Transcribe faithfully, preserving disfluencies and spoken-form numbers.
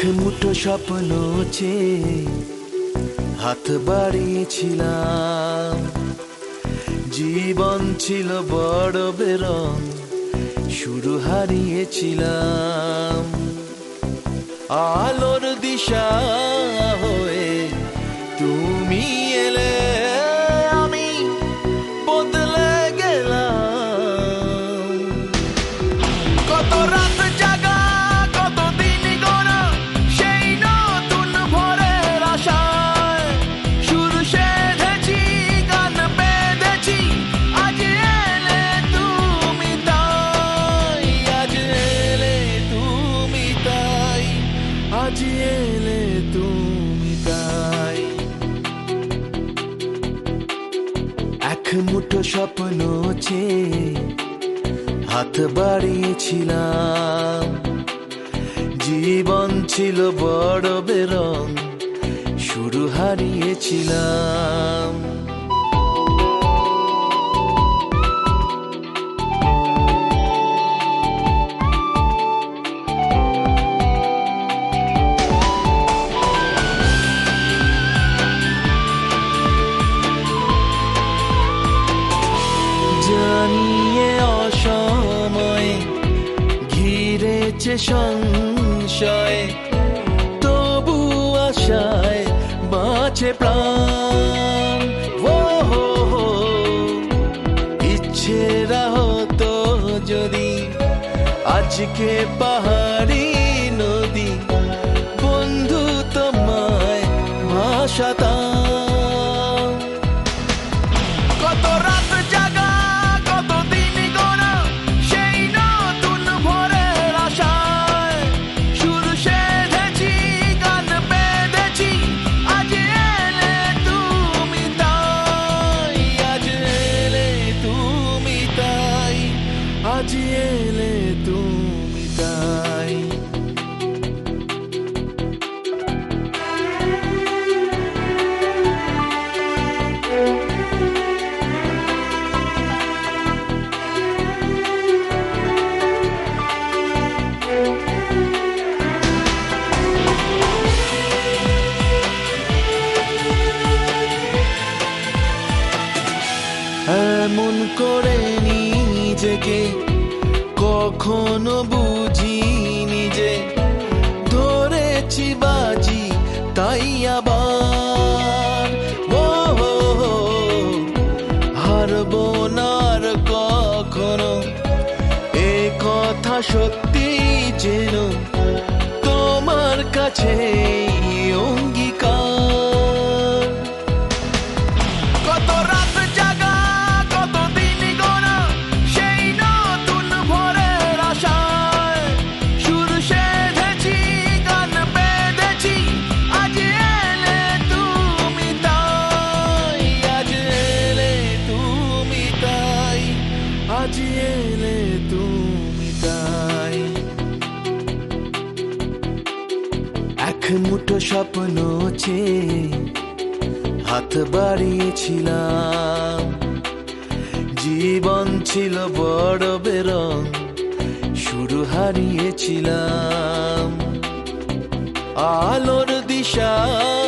মুঠো স্বপ্ন চেয়ে হাত বাড়িয়েছিলাম, জীবন ছিল বড় বেরং, শুরু হারিয়েছিলাম। আলোর দিশা হয়ে তুমি এলে, আমি বদলে গেলাম। কত রাত জাগা, কত দিন গোনা, সেই নতুন ভোরের আশায় সুর সেধেছি, গান বেঁধেছি। আজ এলে তুমি তাই, আজ এলে তুমি তাই, আজ এলে তুমি তাই। এক মুঠো স্বপ্ন চেয়ে হাত বাড়িয়েছিলাম, জীবন ছিল বড় বেরং, শুরু হারিয়েছিলাম। জানিয়ে অসময়ে ঘিরেছে সংশয়, তবু আশায় বাঁচে প্রাণ। ও হো হো, ইচ্ছেরা হতো যদি আজকে পাহাড়ি নদী, বন্ধু তোমায় ভাসাতাম। কত রাত জাগা, কত দিন গোনা, সেই নতুন ভোরের আশায় সুর সেধেছি, গান বেঁধেছি। আজ এলে তুমি তাই, আজ এলে তুমি তাই, আজ এলে তুমি তাই। এমন করে নিজেকে কখনো বুঝিনি যে, ধরেছি বাজি তাই আবার। ও হো হো, হারবো না আর কখনো, এ কথা সত্যি যেন তোমার কাছে অঙ্গীকার। কত রাত জাগা, কত দিন গোনা, সেই নতুন ভোরের আশায় সুর সেধেছি, গান বেঁধেছি। আজ এলে তুমি তাই, আজ এলে তুমি তাই, আজ এলে তুমি তাই। এক মুঠো স্বপ্ন চেয়ে হাত বাড়িয়েছিলাম, জীবন ছিল বড় বেরং, শুরু হারিয়েছিলাম। আলোর দিশা